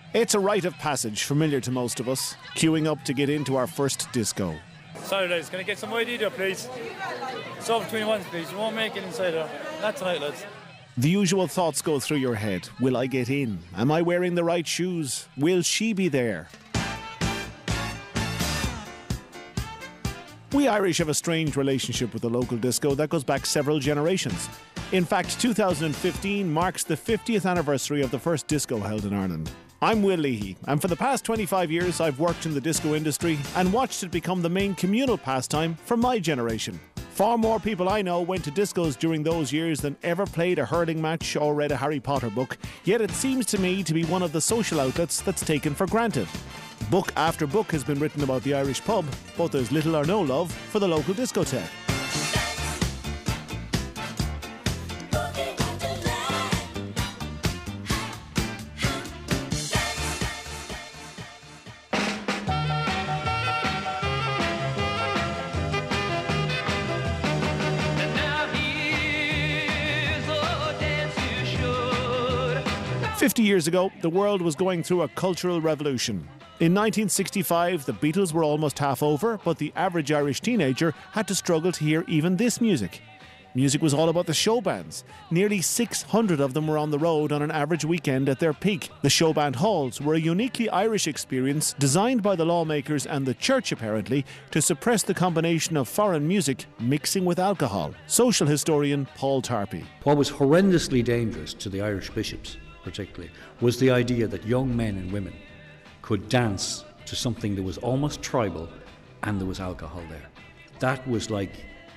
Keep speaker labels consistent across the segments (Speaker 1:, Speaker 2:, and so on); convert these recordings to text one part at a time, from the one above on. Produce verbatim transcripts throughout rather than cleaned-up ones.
Speaker 1: It's a rite of passage familiar to most of us, queuing up to get into our first disco.
Speaker 2: Sorry lads, can I get some I D there please? It's over twenty-ones please, you won't make it inside there. Not tonight lads.
Speaker 1: The usual thoughts go through your head. Will I get in? Am I wearing the right shoes? Will she be there? We Irish have a strange relationship with the local disco that goes back several generations. In fact, two thousand fifteen marks the fiftieth anniversary of the first disco held in Ireland. I'm Will Leahy, and for the past twenty-five years I've worked in the disco industry and watched it become the main communal pastime for my generation. Far more people I know went to discos during those years than ever played a hurling match or read a Harry Potter book, yet it seems to me to be one of the social outlets that's taken for granted. Book after book has been written about the Irish pub, but there's little or no love for the local discotheque. Fifty years ago, the world was going through a cultural revolution. In nineteen sixty-five, the Beatles were almost half over, but the average Irish teenager had to struggle to hear even this music. Music was all about the show bands. Nearly six hundred of them were on the road on an average weekend at their peak. The show band halls were a uniquely Irish experience designed by the lawmakers and the church, apparently, to suppress the combination of foreign music mixing with alcohol. Social historian Paul Tarpey.
Speaker 3: What was horrendously dangerous to the Irish bishops, particularly, was the idea that young men and women could dance to something that was almost tribal and there was alcohol there. That was like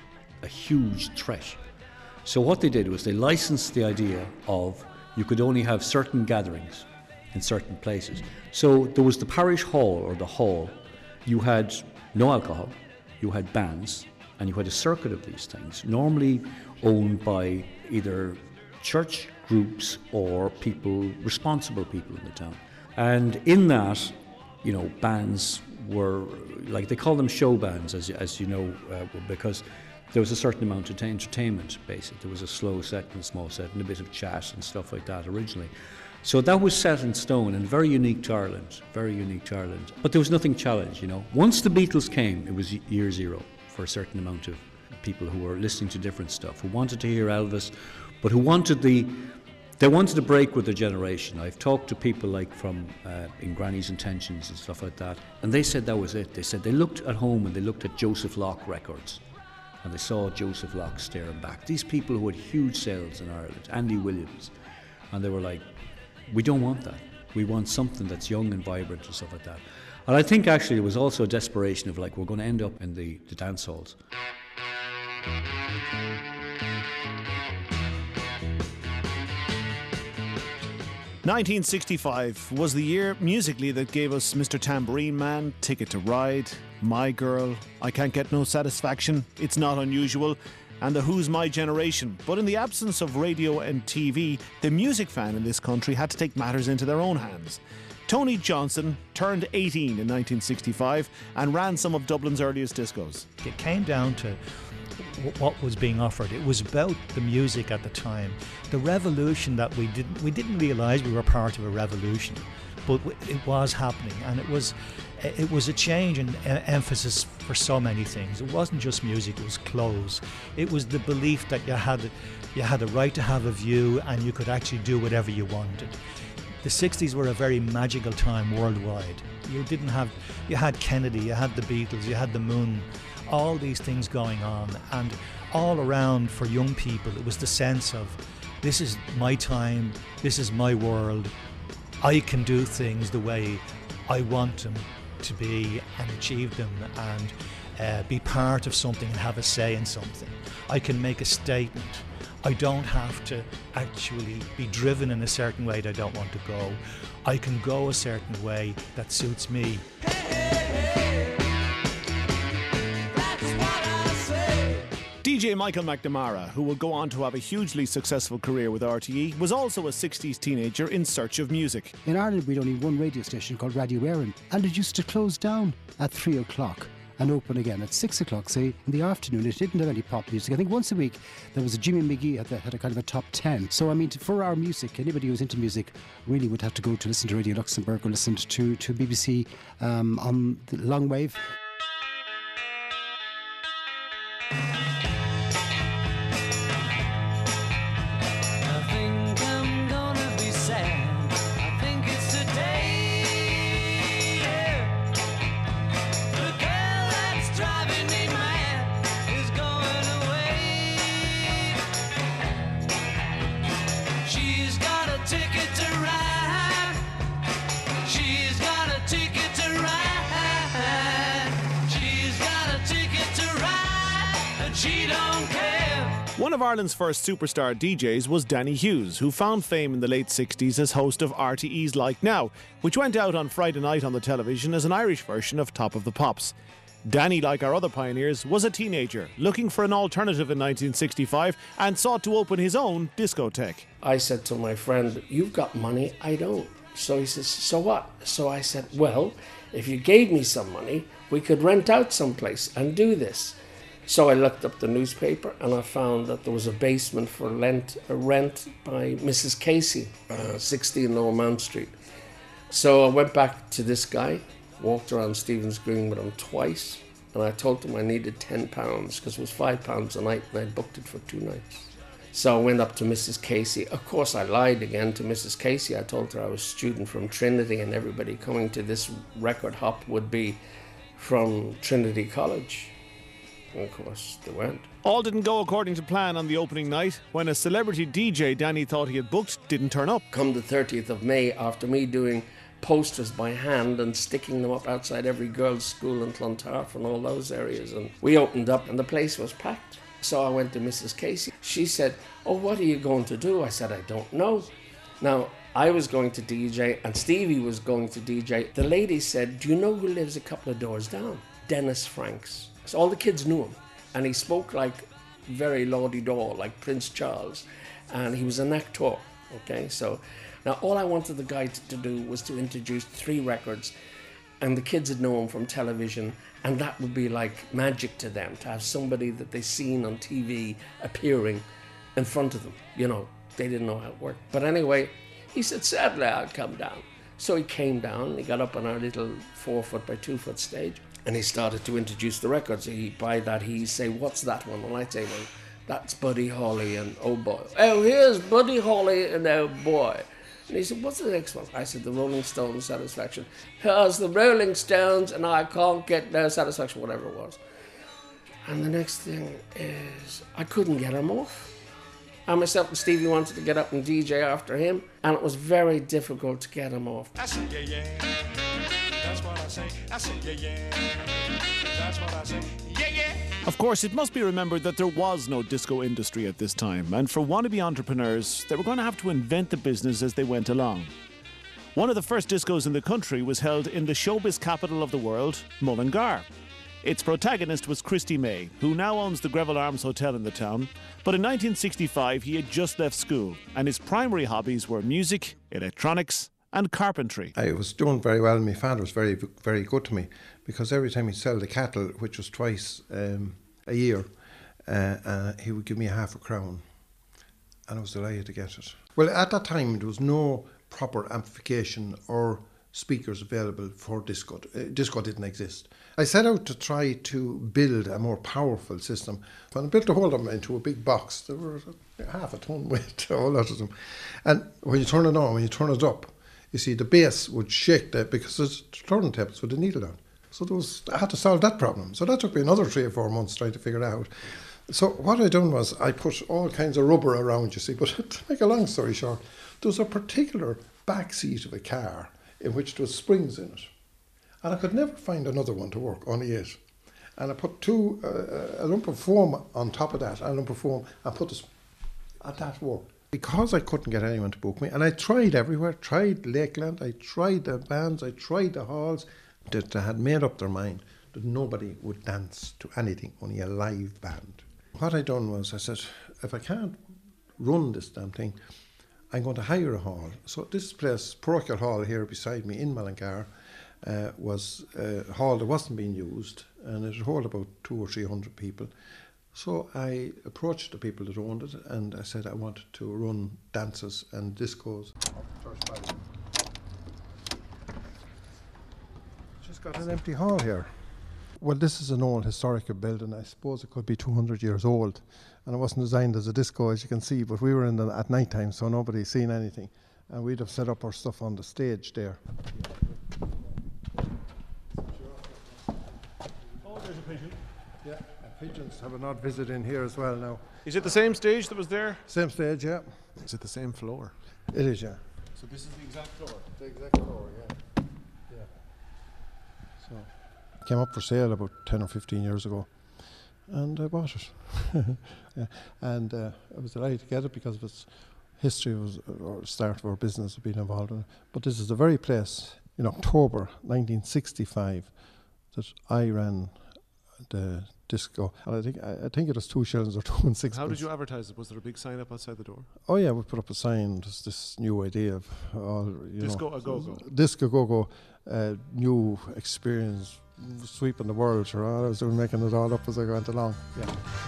Speaker 3: a huge threat. So what they did was they licensed the idea of you could only have certain gatherings in certain places. So there was the parish hall or the hall. You had no alcohol, you had bands, and you had a circuit of these things, normally owned by either church groups or people, responsible people in the town. And in that, you know, bands were, like they call them show bands, as, as you know, uh, because there was a certain amount of entertainment, basically. There was a slow set and a small set and a bit of chat and stuff like that originally. So that was set in stone and very unique to Ireland, very unique to Ireland. But there was nothing challenged, you know. Once the Beatles came, it was year zero for a certain amount of people who were listening to different stuff, who wanted to hear Elvis, but who wanted the, they wanted to break with their generation. I've talked to people like from uh, in Granny's Intentions and stuff like that, and they said that was it. They said they looked at home and they looked at Joseph Locke records, and they saw Joseph Locke staring back. These people who had huge sales in Ireland, Andy Williams, and they were like, we don't want that. We want something that's young and vibrant and stuff like that. And I think actually it was also a desperation of like, we're going to end up in the, the dance halls.
Speaker 1: nineteen sixty-five was the year musically that gave us Mister Tambourine Man, Ticket to Ride, My Girl, I Can't Get No Satisfaction, It's Not Unusual, and the Who's My Generation. But in the absence of radio and T V, the music fan in this country had to take matters into their own hands. Tony Johnson turned eighteen in nineteen sixty-five and ran some of Dublin's earliest discos.
Speaker 4: It came down to what was being offered. It was about the music at the time, the revolution that we didn't we didn't realise we were part of a revolution, but it was happening, and it was it was a change in emphasis for so many things. It wasn't just music; it was clothes. It was the belief that you had you had a right to have a view, and you could actually do whatever you wanted. The sixties were a very magical time worldwide. You didn't have you had Kennedy, you had the Beatles, you had the Moon. All these things going on, and all around for young people it was the sense of this is my time, this is my world, I can do things the way I want them to be and achieve them, and uh, be part of something and have a say in something. I can make a statement. I don't have to actually be driven in a certain way that I don't want to go. I can go a certain way that suits me.
Speaker 1: D J Michael McNamara, who would go on to have a hugely successful career with R T E, was also a sixties teenager in search of music.
Speaker 5: In Ireland we'd only one radio station called Radio Éireann, and it used to close down at three o'clock. and open again at six o'clock. So in the afternoon, it didn't have any pop music. I think once a week there was a Jimmy McGee had, the, had a kind of a top ten. So I mean, for our music, anybody who's into music really would have to go to listen to Radio Luxembourg or listen to to B B C um, on the long wave.
Speaker 1: One of Ireland's first superstar D Js was Danny Hughes, who found fame in the late sixties as host of R T E's Like Now, which went out on Friday night on the television as an Irish version of Top of the Pops. Danny, like our other pioneers, was a teenager looking for an alternative in nineteen sixty-five and sought to open his own discotheque.
Speaker 6: I said to my friend, "You've got money, I don't." So he says, "So what?" So I said, "Well, if you gave me some money, we could rent out someplace and do this." So I looked up the newspaper and I found that there was a basement for rent, a rent by Missus Casey, uh, sixteen Lower Mount Street. So I went back to this guy, walked around Stephen's Green with him twice, and I told him I needed ten pounds because it was five pounds a night and I booked it for two nights. So I went up to Missus Casey. Of course, I lied again to Missus Casey. I told her I was a student from Trinity and everybody coming to this record hop would be from Trinity College. And of course, they weren't.
Speaker 1: All didn't go according to plan on the opening night when a celebrity D J Danny thought he had booked didn't turn up.
Speaker 6: Come the thirtieth of May, after me doing posters by hand and sticking them up outside every girls' school in Clontarf and all those areas, and we opened up and the place was packed. So I went to Missus Casey. She said, "Oh, what are you going to do?" I said, "I don't know." Now, I was going to D J and Stevie was going to D J. The lady said, "Do you know who lives a couple of doors down?" Dennis Franks. So all the kids knew him, and he spoke like very lawdy-daw, like Prince Charles, and he was an actor, okay? So now all I wanted the guy to do was to introduce three records, and the kids would know him from television, and that would be like magic to them, to have somebody that they seen on T V appearing in front of them. You know, they didn't know how it worked. But anyway, he said, "Sadly, I'll come down." So he came down, he got up on our little four foot by two foot stage, and he started to introduce the records. He, by that, he'd say, "What's that one?" And I'd say, "Well, that's Buddy Holly and Oh Boy." "Oh, here's Buddy Holly and Oh Boy." And he said, "What's the next one?" I said, "The Rolling Stones, Satisfaction." "Here's the Rolling Stones and I Can't Get No Satisfaction," whatever it was. And the next thing is, I couldn't get him off. And myself and Stevie wanted to get up and D J after him, and it was very difficult to get him off.
Speaker 7: I said, yeah, yeah. That's what I say. I said, yeah, yeah. That's what I say. Yeah, yeah.
Speaker 1: Of course, it must be remembered that there was no disco industry at this time, and for wannabe entrepreneurs, they were going to have to invent the business as they went along. One of the first discos in the country was held in the showbiz capital of the world, Mullingar. Its protagonist was Christy May, who now owns the Greville Arms Hotel in the town. But in nineteen sixty-five, he had just left school, and his primary hobbies were music, electronics, and carpentry.
Speaker 8: I was doing very well, and my father was very, very good to me, because every time he'd sell the cattle, which was twice um, a year, uh, uh, he would give me a half a crown, and I was delighted to get it. Well, at that time, there was no proper amplification or speakers available for disco. Uh, disco didn't exist. I set out to try to build a more powerful system. When I built the whole of them into a big box, there were half a ton weight, a whole lot of them. And when you turn it on, when you turn it up, you see the bass would shake that because there's turntables with a needle on. So there was, I had to solve that problem. So that took me another three or four months trying to figure it out. So what I done was I put all kinds of rubber around, you see. But to make a long story short, there was a particular back seat of a car in which there was springs in it. And I could never find another one to work, only it. And I put two, uh, a lump of foam on top of that, and a lump of foam, and put this, and that worked. Because I couldn't get anyone to book me, and I tried everywhere, tried Lakeland, I tried the bands, I tried the halls, that they had made up their mind that nobody would dance to anything, only a live band. What I done was, I said, if I can't run this damn thing, I'm going to hire a hall. So this place, Parochial Hall here beside me in Mullingar, uh, was a hall that wasn't being used, and it would hold about two or three hundred people. So I approached the people that owned it, and I said I wanted to run dances and discos. Just got an empty hall here. Well, this is an old historical building. I suppose it could be two hundred years old, and it wasn't designed as a disco, as you can see, but we were in the, at night time, so nobody's seen anything, and we'd have set up our stuff on the stage there.
Speaker 1: Oh, there's a pigeon.
Speaker 8: Yeah, pigeons have an odd visit in here as well now.
Speaker 1: Is it the same stage that was there?
Speaker 8: Same stage, yeah.
Speaker 1: Is it the same floor?
Speaker 8: It is, yeah.
Speaker 1: So this is the exact floor?
Speaker 8: The exact floor, yeah. Yeah. So, came up for sale about ten or fifteen years ago, and I bought it. Yeah. And uh, I was delighted to get it because of its history, was or start of our business of being involved in it. But this is the very place in October nineteen sixty-five that I ran the disco. And I think I, I think it was two shillings or two and six.
Speaker 1: How did you advertise it? Was there a big sign up outside the door?
Speaker 8: Oh yeah, we put up a sign. Just this new idea of all you
Speaker 1: Disco
Speaker 8: know,
Speaker 1: a go go.
Speaker 8: Disco go go, uh, new experience, sweeping the world. Sure, I was doing making it all up as I went along. Yeah.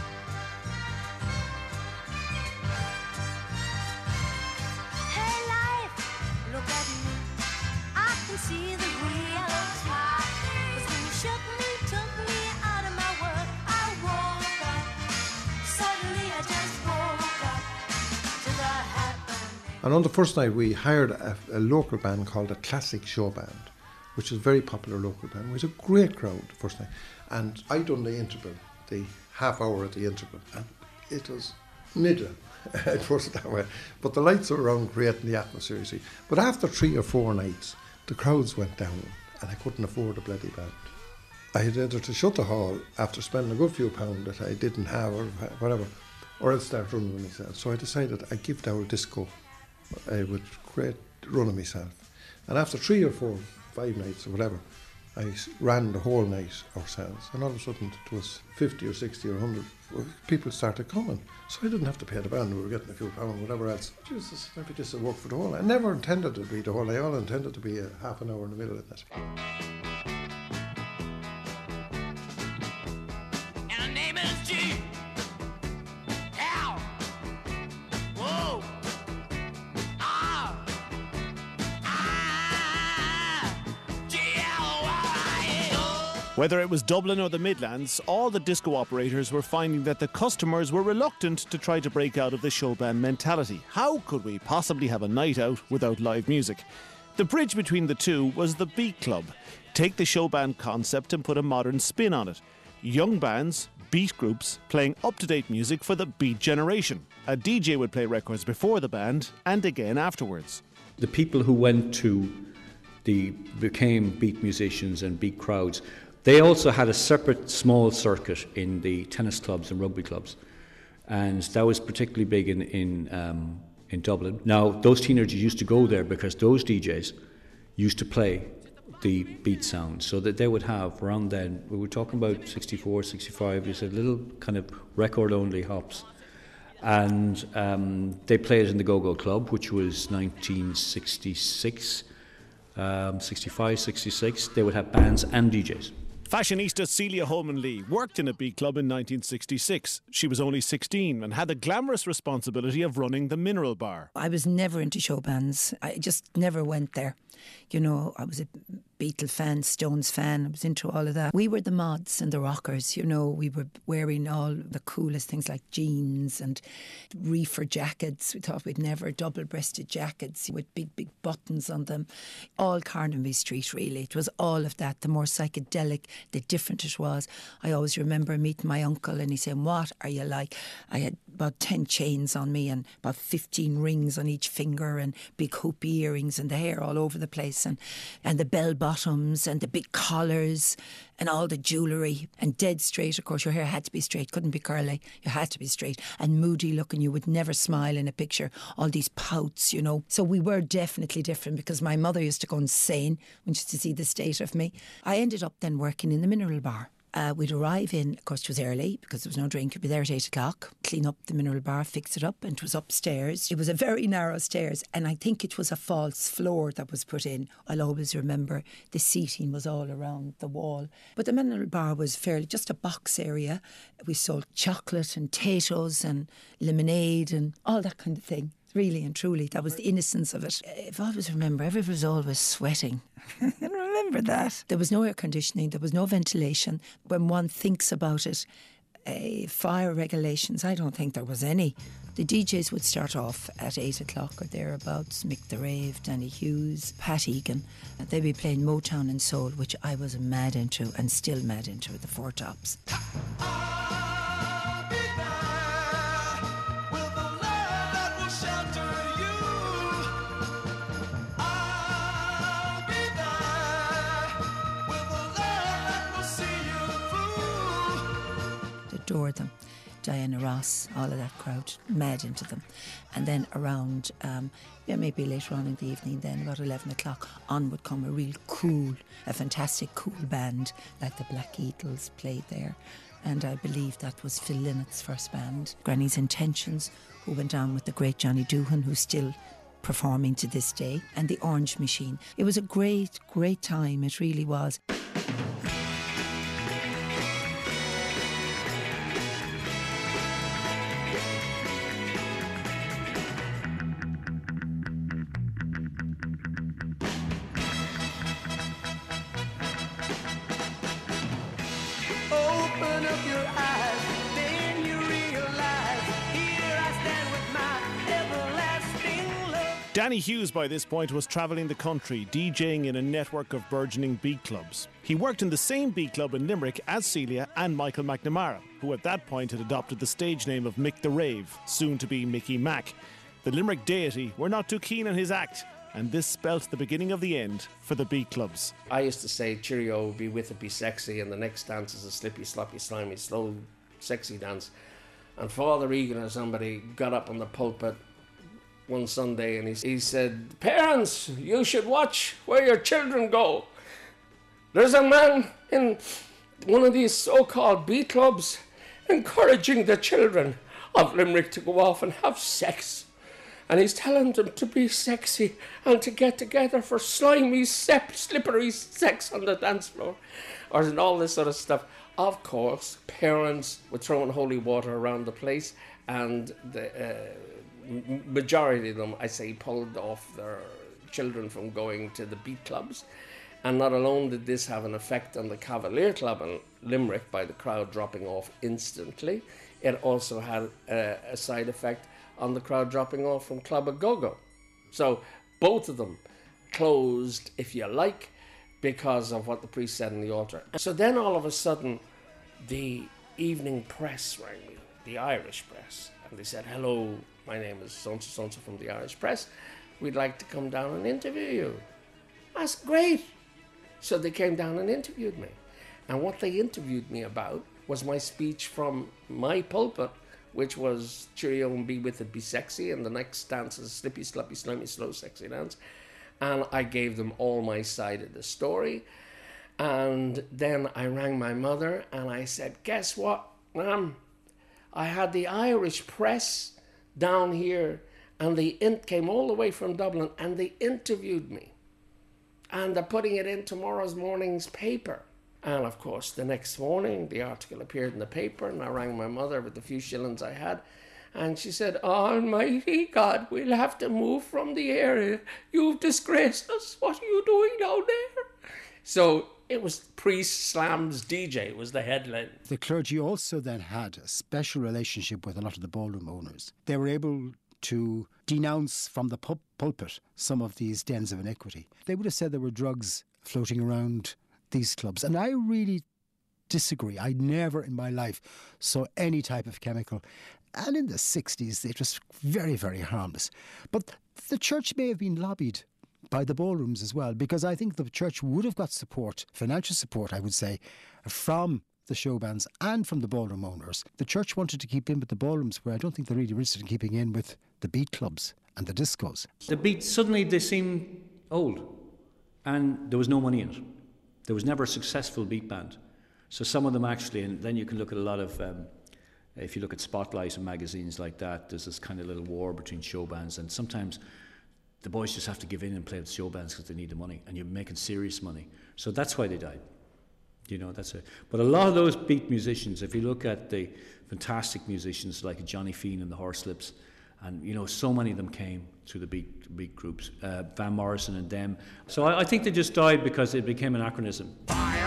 Speaker 9: Hey life, look at me. I can see the real top. 'Cause when you shook me, took me out of my world, I woke up. Suddenly I just woke up to the happening.
Speaker 8: And on the first night, we hired a, a local band called the Classic Show Band, which is a very popular local band. It was a great crowd the first night. And I done the interval, the half hour at the interval, and it was middling, I'd put it that way. But the lights were around creating the atmosphere, you see. But after three or four nights, the crowds went down, and I couldn't afford a bloody band. I had either to shut the hall after spending a good few pounds that I didn't have, or whatever, or I'd start running with myself. So I decided I'd give it our disco. I would create running myself. And after three or four, five nights or whatever, I ran the whole night ourselves, and all of a sudden it was fifty or sixty or one hundred people started coming. So I didn't have to pay the band, we were getting a few pounds, whatever else. Jesus, maybe this will work for the whole. I never intended it to be the whole, I all intended to be a half an hour in the middle of it.
Speaker 9: And her name is G. L. Whoa. R. I. G. L. Y. O.
Speaker 1: Whether it was Dublin or the Midlands, all the disco operators were finding that the customers were reluctant to try to break out of the showband mentality. How could we possibly have a night out without live music? The bridge between the two was the Beat Club. Take the showband concept and put a modern spin on it. Young bands, beat groups, playing up-to-date music for the beat generation. A D J would play records before the band and again afterwards.
Speaker 3: The people who went to the became beat musicians and beat crowds, they also had a separate small circuit in the tennis clubs and rugby clubs, and that was particularly big in in, um, in Dublin. Now, those teenagers used to go there because those D Js used to play the beat sound, so that they would have, around then, we were talking about sixty-four, sixty-five, you said little kind of record-only hops, and um, they played in the Go-Go Club, which was nineteen sixty-six, um, sixty-five, sixty-six. They would have bands and D Js.
Speaker 1: Fashionista Celia Holman Lee worked in a beat club in nineteen sixty-six. She was only sixteen and had the glamorous responsibility of running the Mineral Bar.
Speaker 10: I was never into show bands. I just never went there. You know, I was a Beatle fan, Stones fan. I was into all of that. We were the mods and the rockers, you know. We were wearing all the coolest things like jeans and reefer jackets. We thought we'd never double-breasted jackets with big, big buttons on them. All Carnaby Street, really. It was all of that. The more psychedelic, the different it was. I always remember meeting my uncle and he said, "What are you like?" I had about ten chains on me and about fifteen rings on each finger and big hoopy earrings and the hair all over the place and, and the bell bottoms and the big collars and all the jewellery and dead straight. Of course, your hair had to be straight, couldn't be curly. You had to be straight and moody looking. You would never smile in a picture. All these pouts, you know. So we were definitely different because my mother used to go insane when she used to see the state of me. I ended up then working in the Mineral Bar. Uh, we'd arrive in, of course, it was early because there was no drink. We'd be there at eight o'clock, clean up the mineral bar, fix it up, and it was upstairs. It was a very narrow stairs, and I think it was a false floor that was put in. I'll always remember the seating was all around the wall. But the mineral bar was fairly just a box area. We sold chocolate and potatoes and lemonade and all that kind of thing. Really and truly, that was the innocence of it. If I always remember, everyone was always sweating. I remember that. There was no air conditioning, there was no ventilation. When one thinks about it, uh, fire regulations, I don't think there was any. The D Js would start off at eight o'clock or thereabouts. Mick the Rave, Danny Hughes, Pat Egan. They'd be playing Motown and Soul, which I was mad into and still mad into at the Four Tops. Adore them. Diana Ross, all of that crowd, mad into them. And then around, um, yeah, maybe later on in the evening then, about eleven o'clock, on would come a real cool, a fantastic cool band, like the Black Eagles played there. And I believe that was Phil Lynnett's first band. Granny's Intentions, who went on with the great Johnny Doohan, who's still performing to this day, and the Orange Machine. It was a great, great time, it really was.
Speaker 1: Danny Hughes by this point was travelling the country, DJing in a network of burgeoning beat clubs. He worked in the same beat club in Limerick as Celia and Michael McNamara, who at that point had adopted the stage name of Mick the Rave, soon to be Mickey Mac. The Limerick deity were not too keen on his act, and this spelt the beginning of the end for the beat clubs.
Speaker 6: I used to say, cheerio, be with it, be sexy, and the next dance is a slippy, sloppy, slimy, slow, sexy dance. And Father Egan or somebody got up on the pulpit one Sunday and he, he said, parents, you should watch where your children go. There's a man in one of these so-called beat clubs encouraging the children of Limerick to go off and have sex. And he's telling them to be sexy and to get together for slimy, sep- slippery sex on the dance floor. Or and all this sort of stuff. Of course, parents were throwing holy water around the place, and the uh, majority of them, I say, pulled off their children from going to the beat clubs. And not alone did this have an effect on the Cavalier Club in Limerick by the crowd dropping off instantly, it also had a, a side effect on the crowd dropping off from Club Agogo. So both of them closed, if you like, because of what the priest said in the altar. So then all of a sudden, the evening press rang me, the Irish press, and they said, hello, my name is so-and-so, so-and-so from the Irish press. We'd like to come down and interview you. That's great. So they came down and interviewed me. And what they interviewed me about was my speech from my pulpit, which was cheerio and be with it, be sexy, and the next dance is slippy, sloppy, slimy, slow, sexy dance. And I gave them all my side of the story. And then I rang my mother and I said, guess what, Ma'am? I had the Irish press down here, and they in- came all the way from Dublin, and they interviewed me. And they're putting it in tomorrow's morning's paper. And of course, the next morning, the article appeared in the paper, and I rang my mother with the few shillings I had. And she said, Almighty God, we'll have to move from the area. You've disgraced us. What are you doing down there? So it was Priest Slams D J was the headline.
Speaker 5: The clergy also then had a special relationship with a lot of the ballroom owners. They were able to denounce from the pul- pulpit some of these dens of iniquity. They would have said there were drugs floating around these clubs. And I really disagree. I never in my life saw any type of chemical. And in the sixties, it was very, very harmless. But the church may have been lobbied by the ballrooms as well, because I think the church would have got support, financial support, I would say, from the show bands and from the ballroom owners. The church wanted to keep in with the ballrooms, where I don't think they're really interested in keeping in with the beat clubs and the discos.
Speaker 3: The beats, suddenly they seem old, and there was no money in it. There was never a successful beat band So some of them actually, and then you can look at a lot of, um, if you look at Spotlight and magazines like that, there's this kind of little war between show bands, and sometimes the boys just have to give in and play with show bands because they need the money, and you're making serious money. So that's why they died. You know, that's it. But a lot of those beat musicians, if you look at the fantastic musicians like Johnny Fean and the Horslips, and you know, so many of them came through the beat beat groups, uh, Van Morrison and them. So I, I think they just died because it became anachronism.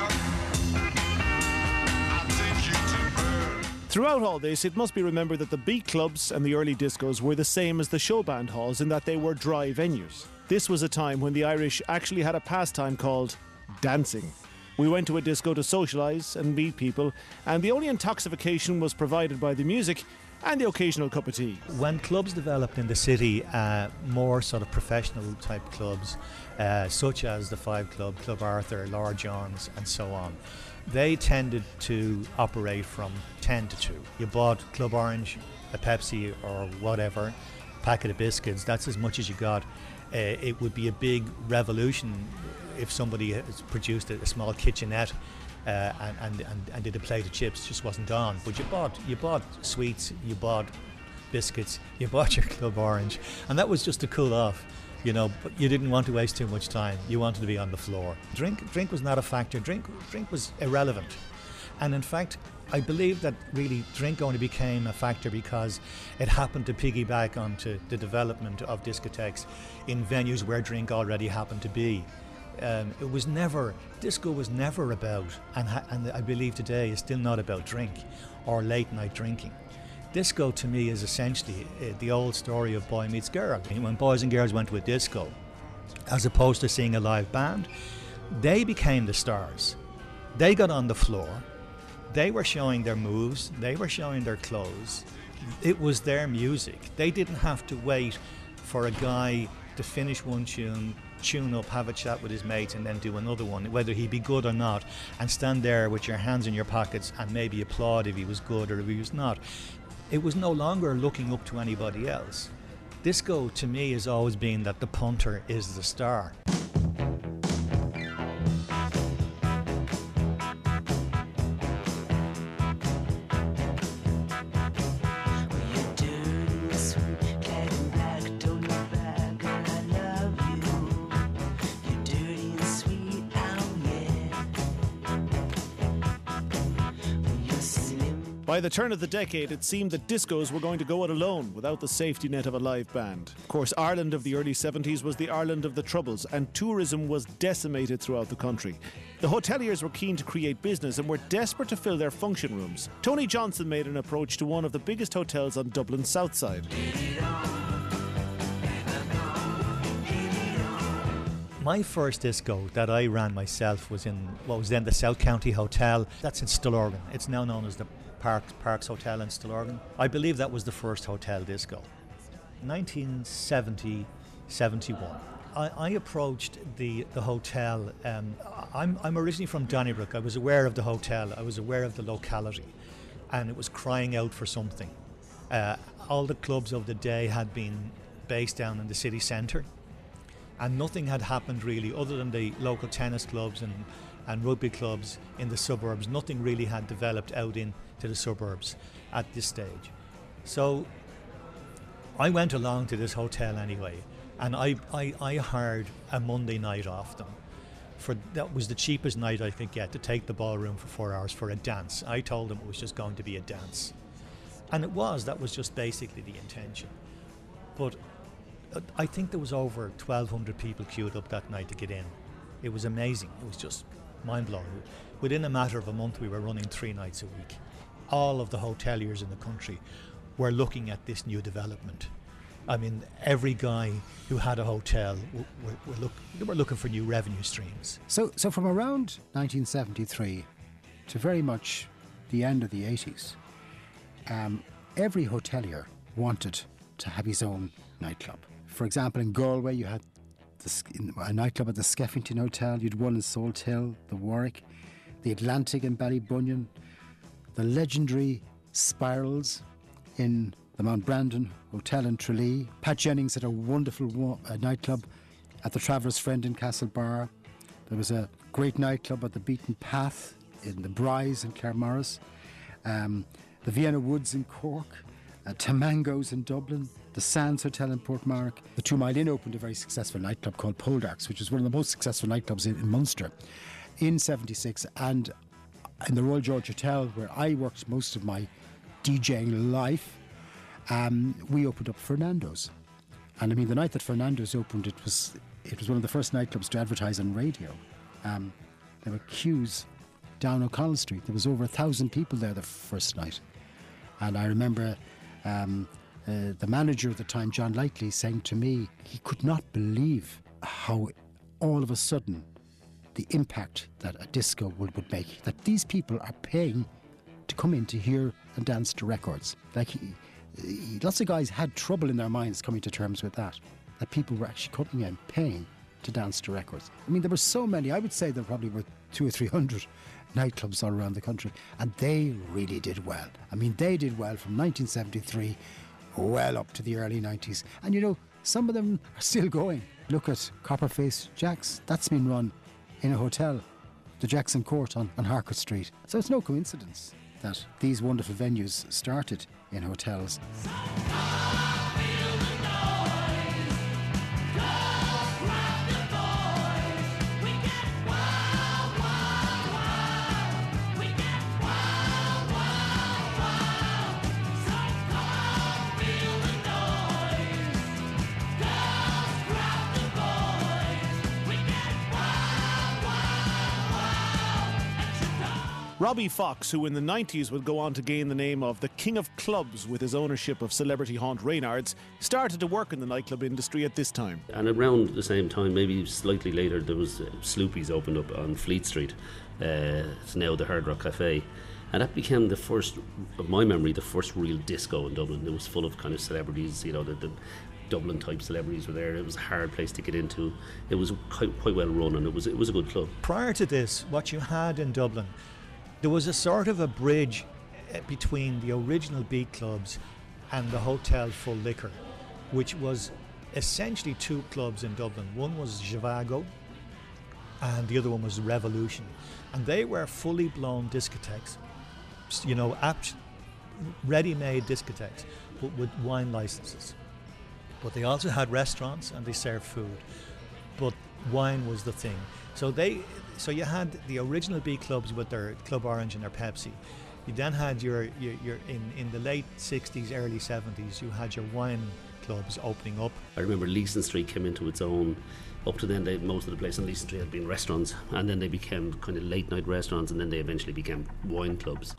Speaker 1: Throughout all this, it must be remembered that the beat clubs and the early discos were the same as the show band halls in that they were dry venues. This was a time when the Irish actually had a pastime called dancing. We went to a disco to socialise and meet people, and the only intoxication was provided by the music and the occasional cup of tea.
Speaker 4: When clubs developed in the city, uh, more sort of professional type clubs, uh, such as the Five Club, Club Arthur, Lord John's and so on, they tended to operate from ten to two. You bought Club Orange, a Pepsi or whatever, packet of biscuits, that's as much as you got. Uh, it would be a big revolution if somebody has produced a, a small kitchenette uh, and, and, and, and did a plate of chips, just wasn't on. But you bought you bought sweets, you bought biscuits, you bought your Club Orange, and that was just to cool off, you know. But you didn't want to waste too much time. You wanted to be on the floor. Drink drink was not a factor. Drink drink was irrelevant, and in fact, I believe that really drink only became a factor because it happened to piggyback onto the development of discotheques in venues where drink already happened to be. Um, it was never, disco was never about, and, ha- and I believe today is still not about drink or late night drinking. Disco to me is essentially uh, the old story of boy meets girl. When boys and girls went to a disco, as opposed to seeing a live band, they became the stars. They got on the floor, they were showing their moves, they were showing their clothes. It was their music. They didn't have to wait for a guy to finish one tune, tune up, have a chat with his mates and then do another one, whether he be good or not, and stand there with your hands in your pockets and maybe applaud if he was good or if he was not. It was no longer looking up to anybody else. Disco to me has always been that the punter is the star.
Speaker 1: By the turn of the decade, it seemed that discos were going to go it alone without the safety net of a live band. Of course, Ireland of the early seventies was the Ireland of the Troubles, and tourism was decimated throughout the country. The hoteliers were keen to create business and were desperate to fill their function rooms. Tony Johnson made an approach to one of the biggest hotels on Dublin's south side.
Speaker 4: My first disco that I ran myself was in what was then the South County Hotel. That's in Stillorgan. It's now known as the Park, Parks Hotel in Stillorgan. I believe that was the first hotel disco. nineteen seventy, seventy-one. I, I approached the, the hotel. Um, I'm, I'm originally from Donnybrook. I was aware of the hotel. I was aware of the locality. And it was crying out for something. Uh, all the clubs of the day had been based down in the city centre. And nothing had happened really other than the local tennis clubs and, and rugby clubs in the suburbs. Nothing really had developed out into the suburbs at this stage. So I went along to this hotel anyway, and I, I, I hired a Monday night off them. For that was the cheapest night I could get, to take the ballroom for four hours for a dance. I told them it was just going to be a dance. And it was, that was just basically the intention. But I think there was over twelve hundred people queued up that night to get in. It was amazing. It was just mind-blowing. Within a matter of a month, we were running three nights a week. All of the hoteliers in the country were looking at this new development. I mean, every guy who had a hotel w- w- were, look, they were looking for new revenue streams.
Speaker 5: So, so from around nineteen seventy-three to very much the end of the eighties, um, every hotelier wanted to have his own nightclub. For example, in Galway, you had the, a nightclub at the Skeffington Hotel, you'd one in Salt Hill, the Warwick, the Atlantic in Ballybunion, the legendary Spirals in the Mount Brandon Hotel in Tralee. Pat Jennings had a wonderful wa- uh, nightclub at the Traveller's Friend in Castlebar. There was a great nightclub at the Beaten Path in the Bryes in Claremorris, um, the Vienna Woods in Cork, uh, Tamangos in Dublin, the Sands Hotel in Portmarnock. The Two Mile Inn opened a very successful nightclub called Poldarks, which was one of the most successful nightclubs in, in Munster in seventy-six. And in the Royal George Hotel, where I worked most of my DJing life, um, we opened up Fernando's. And I mean, the night that Fernando's opened, it was it was one of the first nightclubs to advertise on radio. Um, there were queues down O'Connell Street. There was over a thousand people there the first night. And I remember um, uh, the manager at the time, John Lightly, saying to me he could not believe how all of a sudden the impact that a disco would, would make, that these people are paying to come in to hear and dance to records. Like he, he, lots of guys had trouble in their minds coming to terms with that, that people were actually coming in paying to dance to records. I mean, there were so many. I would say there probably were two or three hundred nightclubs all around the country, and they really did well. I mean, they did well from nineteen seventy-three well up to the early nineties. And you know, some of them are still going. Look at Copperface Jack's. That's been run in a hotel, the Jackson Court on, on Harcourt Street. So it's no coincidence that these wonderful venues started in hotels.
Speaker 1: Robbie Fox, who in the nineties would go on to gain the name of the King of Clubs with his ownership of celebrity haunt Reynard's, started to work in the nightclub industry at this time.
Speaker 11: And around the same time, maybe slightly later, there was uh, Sloopy's opened up on Fleet Street. Uh, it's now the Hard Rock Cafe. And that became the first, of my memory, the first real disco in Dublin. It was full of kind of celebrities, you know, the, the Dublin type celebrities were there. It was a hard place to get into. It was quite, quite well run, and it was, it was a good club.
Speaker 4: Prior to this, what you had in Dublin, there was a sort of a bridge between the original beat clubs and the Hotel Full Liquor, which was essentially two clubs in Dublin. One was Zhivago and the other one was Revolution. And they were fully blown discotheques, you know, apt, ready-made discotheques, but with wine licenses. But they also had restaurants and they served food. But wine was the thing. So they, so you had the original B clubs with their Club Orange and their Pepsi. You then had your, your, your in, in the late sixties, early seventies, you had your wine clubs opening up.
Speaker 11: I remember Leeson Street came into its own. Up to then, they, most of the places on Leeson Street had been restaurants, and then they became kind of late night restaurants, and then they eventually became wine clubs.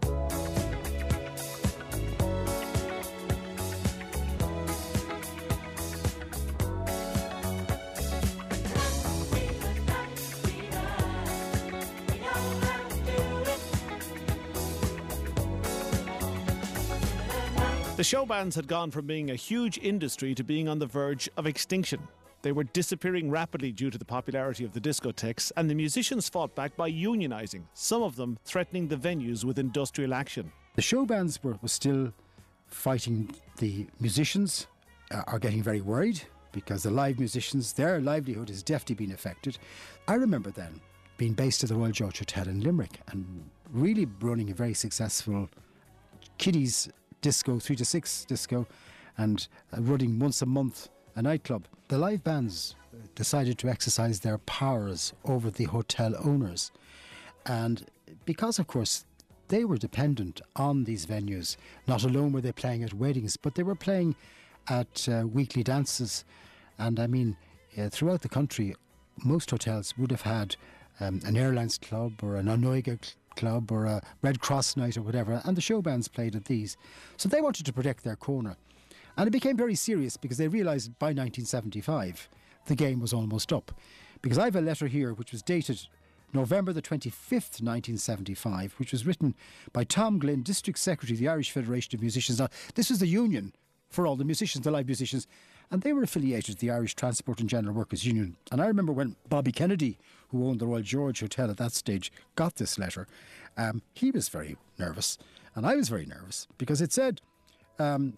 Speaker 1: The show bands had gone from being a huge industry to being on the verge of extinction. They were disappearing rapidly due to the popularity of the discotheques, and the musicians fought back by unionising, some of them threatening the venues with industrial action.
Speaker 5: The show bands were, were still fighting. The musicians uh, are getting very worried because the live musicians, their livelihood has definitely been affected. I remember then being based at the Royal George Hotel in Limerick and really running a very successful kiddies disco, three to six disco, and uh, running once a month a nightclub. The live bands decided to exercise their powers over the hotel owners, and because of course they were dependent on these venues. Not alone were they playing at weddings, but they were playing at uh, weekly dances. And I mean, uh, throughout the country, most hotels would have had um, an Airlines club or an Onoiga cl- club or a Red Cross night or whatever, and the show bands played at these. So they wanted to protect their corner. And it became very serious because they realised by nineteen seventy-five the game was almost up. Because I have a letter here which was dated November the twenty-fifth, nineteen seventy-five, which was written by Tom Glynn, District Secretary of the Irish Federation of Musicians. Now, this was the union for all the musicians, the live musicians, and they were affiliated to the Irish Transport and General Workers Union. And I remember when Bobby Kennedy, who owned the Royal George Hotel at that stage, got this letter, um, he was very nervous, and I was very nervous, because it said, um,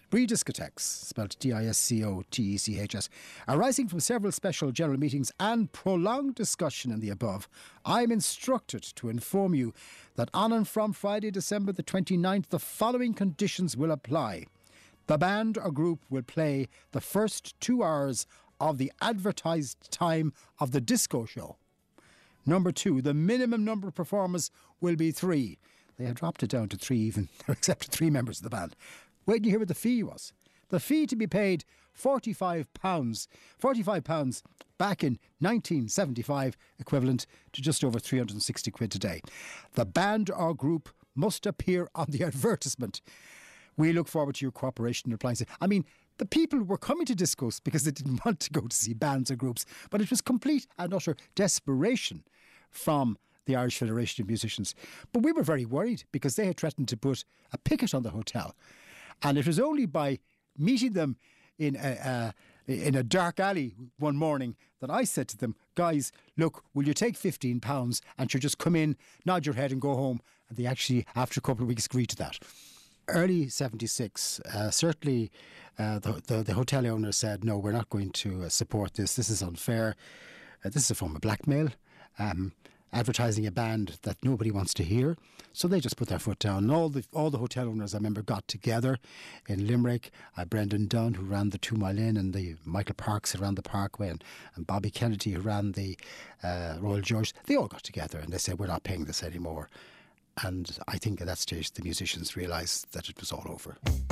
Speaker 5: Bree Discotheques, spelled D I S C O T E C H S, arising from several special general meetings and prolonged discussion in the above, I am instructed to inform you that on and from Friday, December the twenty-ninth, the following conditions will apply. The band or group will play the first two hours of the advertised time of the disco show. Number two, the minimum number of performers will be three. They have dropped it down to three even, except three members of the band. Wait till you hear what the fee was. The fee to be paid, forty-five pounds. forty-five pounds back in nineteen seventy-five, equivalent to just over three hundred sixty quid today. The band or group must appear on the advertisement. We look forward to your cooperation in applying. I mean, the people were coming to discos because they didn't want to go to see bands or groups, but it was complete and utter desperation from the Irish Federation of Musicians. But we were very worried because they had threatened to put a picket on the hotel. And it was only by meeting them in a, uh, in a dark alley one morning that I said to them, guys, look, will you take fifteen pounds and you'll just come in, nod your head and go home? And they actually, after a couple of weeks, agreed to that. Early seventy-six, uh, certainly uh, the, the, the hotel owner said, no, we're not going to uh, support this. This is unfair. Uh, this is a form of blackmail. Um, advertising a band that nobody wants to hear. So they just put their foot down. And all the all the hotel owners, I remember, got together in Limerick. Uh, Brendan Dunn, who ran the Two Mile Inn, and the Michael Parks, who ran the Parkway, and, and Bobby Kennedy, who ran the uh, Royal George. They all got together and they said, we're not paying this anymore. And I think at that stage the musicians realised that it was all over.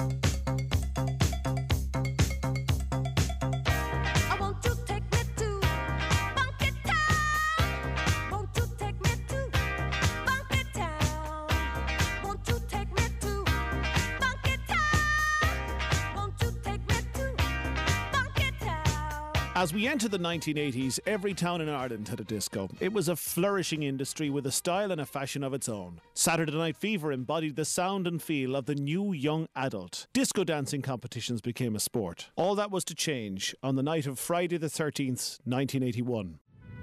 Speaker 1: As we enter the nineteen eighties, every town in Ireland had a disco. It was a flourishing industry with a style and a fashion of its own. Saturday Night Fever embodied the sound and feel of the new young adult. Disco dancing competitions became a sport. All that was to change on the night of Friday the thirteenth, nineteen eighty-one.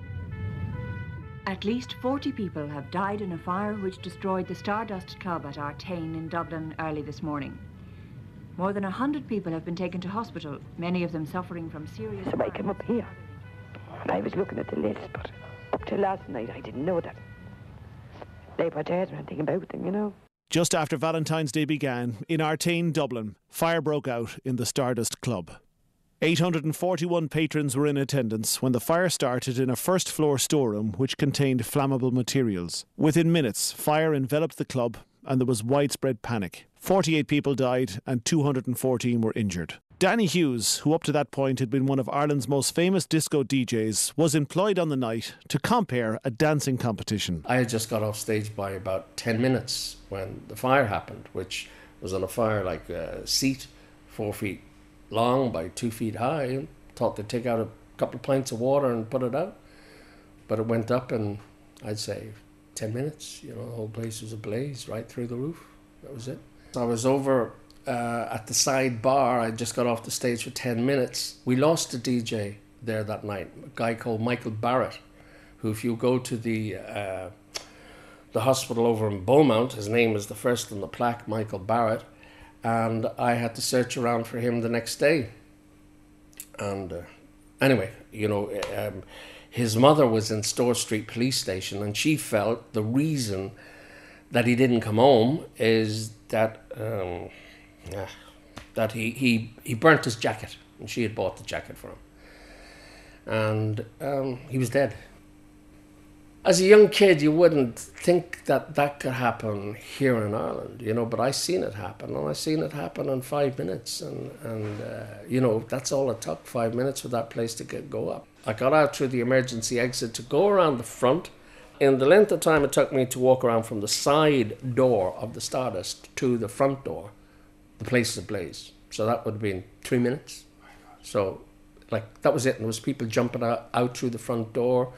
Speaker 12: At least forty people have died in a fire which destroyed the Stardust Club at Artane in Dublin early this morning. More than a hundred people have been taken to hospital, many of them suffering from serious...
Speaker 13: So I came up here, and I was looking at the list, but up till last night I didn't know that. They put or anything about them, you know.
Speaker 1: Just after Valentine's Day began, in Artane, Dublin, fire broke out in the Stardust Club. eight hundred forty-one patrons were in attendance when the fire started in a first-floor storeroom which contained flammable materials. Within minutes, fire enveloped the club and there was widespread panic. forty-eight people died and two hundred fourteen were injured. Danny Hughes, who up to that point had been one of Ireland's most famous disco D Js, was employed on the night to compare a dancing competition.
Speaker 6: I had just got off stage by about ten minutes when the fire happened, which was on a fire like a seat, four feet long by two feet high, and thought they'd take out a couple of pints of water and put it out. But it went up in, I'd say, ten minutes. You know, the whole place was ablaze right through the roof. That was it. I was over uh, at the side bar. I just got off the stage for ten minutes. We lost a D J there that night, a guy called Michael Barrett, who, if you go to the uh, the hospital over in Beaumont, his name is the first on the plaque, Michael Barrett, and I had to search around for him the next day. And uh, anyway, you know, um, his mother was in Store Street Police Station, and she felt the reason that he didn't come home is that um, yeah, that he, he, he burnt his jacket, and she had bought the jacket for him. And um, he was dead. As a young kid, you wouldn't think that that could happen here in Ireland, you know, but I seen it happen, and I seen it happen in five minutes, and, and uh, you know, that's all it took, five minutes for that place to get go up. I got out through the emergency exit to go around the front. In the length of time it took me to walk around from the side door of the Stardust to the front door, the place is ablaze. So that would have been three minutes. So, like, that was it. And there was people jumping out, out through the front door,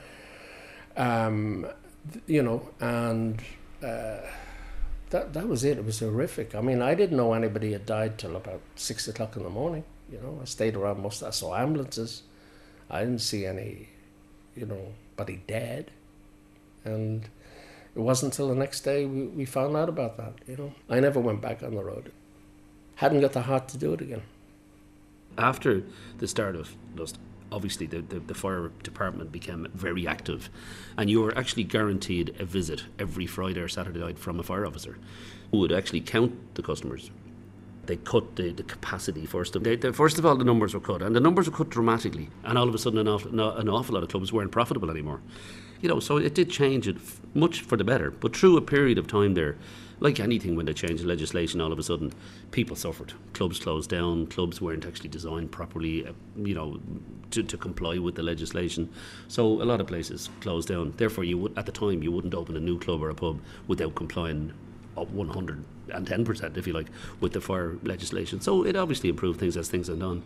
Speaker 6: um, you know, and uh, that that was it. It was horrific. I mean, I didn't know anybody had died till about six o'clock in the morning. You know, I stayed around most of that. I saw ambulances. I didn't see any, you know, anybody dead. And it wasn't until the next day we, we found out about that, you know. I never went back on the road. hadn't got the heart to do it again.
Speaker 11: After the start of Lust, obviously the, the, the fire department became very active, and you were actually guaranteed a visit every Friday or Saturday night from a fire officer who would actually count the customers. They cut the, the capacity first. They, they, first of all, the numbers were cut, and the numbers were cut dramatically, and all of a sudden an awful, no, an awful lot of clubs weren't profitable anymore. You know, so it did change it f- much for the better, but through a period of time there, like anything when they changed legislation, all of a sudden people suffered. Clubs closed down, clubs weren't actually designed properly, uh, you know, to, to comply with the legislation. So a lot of places closed down. Therefore, you would, at the time, you wouldn't open a new club or a pub without complying up one hundred ten percent, if you like, with the fire legislation. So it obviously improved things as things went on.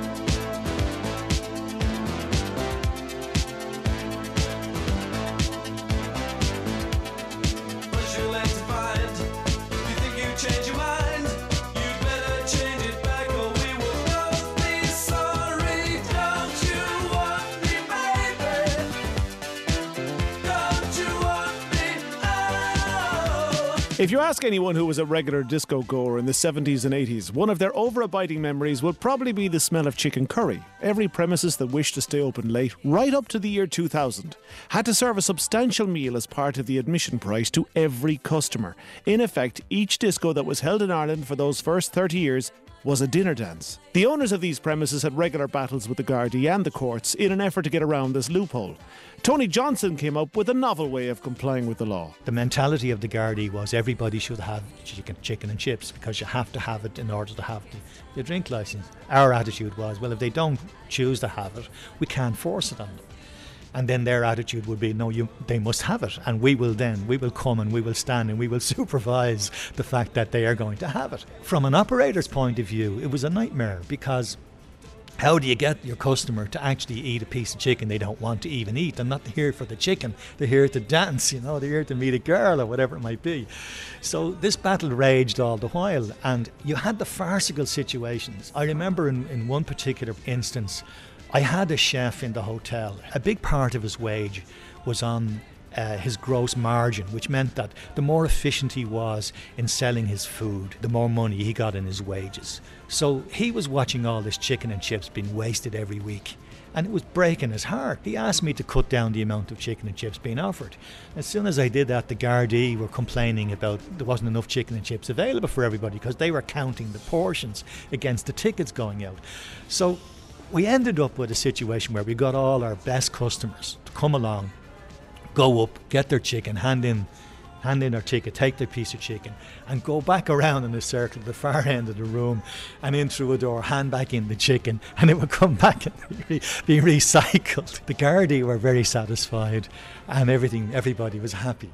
Speaker 1: If you ask anyone who was a regular disco goer in the seventies and eighties, one of their overabiding memories would probably be the smell of chicken curry. Every premises that wished to stay open late, right up to the year two thousand, had to serve a substantial meal as part of the admission price to every customer. In effect, each disco that was held in Ireland for those first thirty years was a dinner dance. The owners of these premises had regular battles with the Gardaí and the courts in an effort to get around this loophole. Tony Johnson came up with a novel way of complying with the law.
Speaker 4: The mentality of the Gardaí was everybody should have chicken, chicken and chips because you have to have it in order to have the, the drink licence. Our attitude was, well, if they don't choose to have it, we can't force it on them. And then their attitude would be, no, you, they must have it. And we will then, we will come and we will stand and we will supervise the fact that they are going to have it. From an operator's point of view, it was a nightmare because how do you get your customer to actually eat a piece of chicken they don't want to even eat? They're not here for the chicken. They're here to dance, you know, they're here to meet a girl or whatever it might be. So this battle raged all the while, and you had the farcical situations. I remember in, in one particular instance, I had a chef in the hotel. A big part of his wage was on uh, his gross margin, which meant that the more efficient he was in selling his food, the more money he got in his wages. So he was watching all this chicken and chips being wasted every week, and it was breaking his heart. He asked me to cut down the amount of chicken and chips being offered. As soon as I did that, the Gardaí were complaining about there wasn't enough chicken and chips available for everybody because they were counting the portions against the tickets going out. So we ended up with a situation where we got all our best customers to come along, go up, get their chicken, hand in hand in their ticket, take their piece of chicken, and go back around in a circle to the far end of the room and in through a door, hand back in the chicken, and it would come back and be recycled. The Gardaí were very satisfied and everything, everybody was happy.